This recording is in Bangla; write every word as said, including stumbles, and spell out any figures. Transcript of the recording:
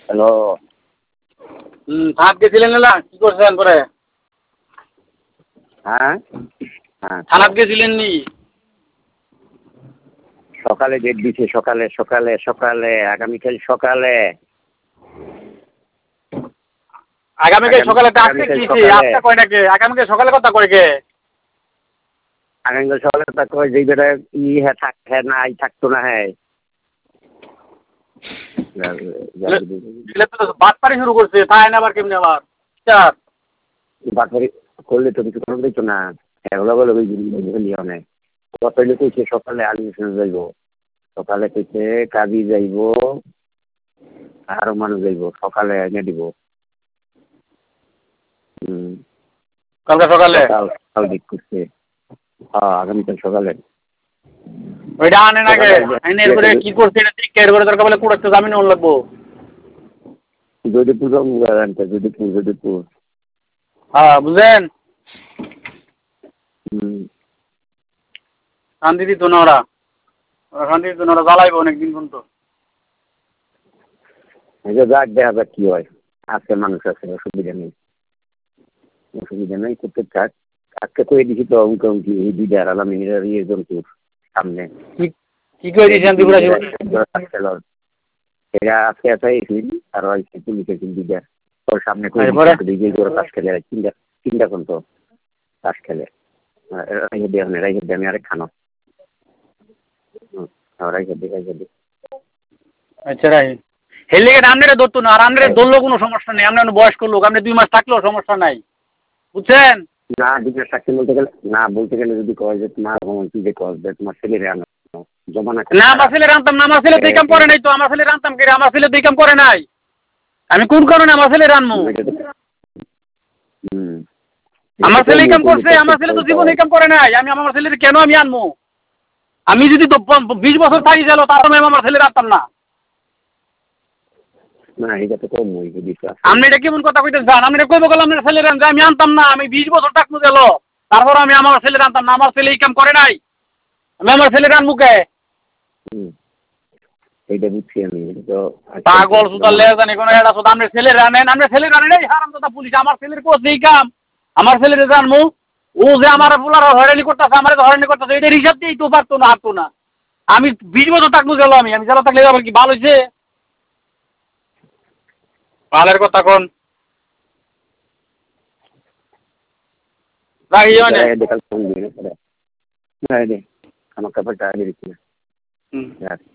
হ্যালো। হুম, থানাত গেছিলেন না? কি করছেন পরে? হ্যাঁ হ্যাঁ থানাত গেছিলেন নি? সকালে ডেট দিছে, সকালে সকালে সকালে আগামীকাল সকালে আগামীকাল আগামী সকালে তো আজকে আগামীকাল গেছি, সকালে আজকে কয় নাকি? আগামীকাল সকালে কথা কয় কে? আগামীকাল সকালে তা কয় যেই বেটা ই হ্যাঁ থাক হ্যাঁ নাই থাকতো না হ্যাঁ এগুলো তো বাটপারি শুরু করছে, তাই না আবার কেমনে আবার? স্যার বাটপারি করলে তো কিছু করা দিত না, এগুলো বলে ওই জিনিস অনেক কত হইলে কইছে সকালে আলিমিশন যাইব, সকালে কইছে কাজী যাইব, আরো মানুষ যাইব, সকালে এনে দিব। হুম কালকে সকালে সকাল সকাল দিক করছে। হ্যাঁ আগামীকাল সকালে ওইটা আনেন আগে, আইনে এরপরে কি করছে এটা ঠিক এরপরে দরকার বলে কুড়াচ্ছে জামিন হন লাগবো। যদিপুর আনতে যদিপুর যদিপুর হ্যাঁ বুঝলেন? হুম শান্তি দিত না ওরা, ওরা শান্তি দিত না, ওরা জ্বালাইবো অনেকদিন পর্যন্ত। যাক দেখা যাক কি হয়, আছে মানুষ আছে, অসুবিধা নেই অসুবিধা নেই, করতে থাক। আজকে করে দিছি তো অঙ্ক অঙ্কি এই দুইটা আলামিনের ইয়ে জন্তুর সামনে কি কি করে দিয়েছেন ত্রিপুরা জীবন? এরা আজকে এসেছিল আর ওই পুলিশের দুইটা ওর সামনে করে এরপরে দিচ্ছে করে তাস খেলে চিন্তা চিন্তা করতো তাস খেলে রাইখে দিয়ে রাইখে দিয়ে আমি আরেক খানো রাইখে দিই রাইখে দিই আচ্ছা রাই হেলে গেট আমনেরে ধরতো না, আর আমনেরে ধরলেও কোনো সমস্যা নেই, আমরা বয়স্ক লোক, আপনি দুই মাস থাকলেও সমস্যা নাই, বুঝছেন? না দুটো সাক্ষী বলতে গেলে না বলতে গেলে যদি কয় যে তোমার তুই যে কয় যে তোমার ছেলেরে আনো জমানা না আমার ছেলে রান্তাম না, আমার ছেলে দুই কাম করে নাই তো, আমার ছেলে রান্তাম কে? আমার ছেলে দুই কাম করে নাই, আমি কোন কারণে আমার ছেলে রানমু? হুম আমার ছেলে এই কাম করছে, আমার ছেলে তো জীবনে এই কাম করে নাই, আমি আমার ছেলের কেন আমি আনমু? আমি যদি বিশ বছর থাকি গেল তারপরে আমি আমার ছেলে রাখতাম না। না এটা তো কম ওই বিশ্বাস আপনি এটা কেমন কথা কইতে চান? আপনি কইব গেল আপনার ছেলে রান আমি আনতাম না, আমি বিশ বছর থাকবো গেল তারপর আমি আমার ছেলে রানতাম না, আমার ছেলে এই কাম করে নাই, আমি আমার ছেলে রান মুখে হুম এইটা বুঝছি আমি তো পাগল সুতার লেগে জানি কোনো এটা শুধু আপনি ছেলে রানেন, আপনি ছেলে রানেন এই হারাম দাদা পুলিশ আমার ছেলের কোচ এই কাম, আমার ছেলের জানমু ও যে আমার পোলার হয়রানি করতেছে, আমার হয়রানি করতেছে, এটা হিসাব দিয়েই তো পারতো না, হারতো না। আমি বিশ বছর থাকবো গেল, আমি আমি জেলা থাকলে আবার কি ভালো হয়েছে? ভালের কথা কোন রাখি হয় না। আমার কাপড়টা দিচ্ছি না। হুম।